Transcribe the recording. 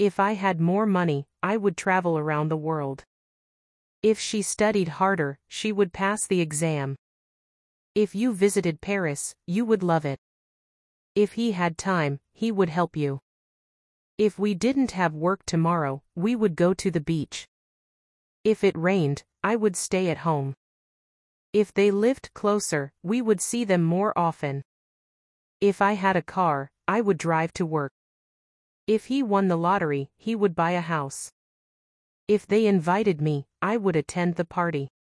If I had more money, I would travel around the world. If she studied harder, she would pass the exam. If you visited Paris, you would love it. If he had time, he would help you. If we didn't have work tomorrow, we would go to the beach. If it rained, I would stay at home. If they lived closer, we would see them more often. If I had a car, I would drive to work. If he won the lottery, he would buy a house. If they invited me, I would attend the party.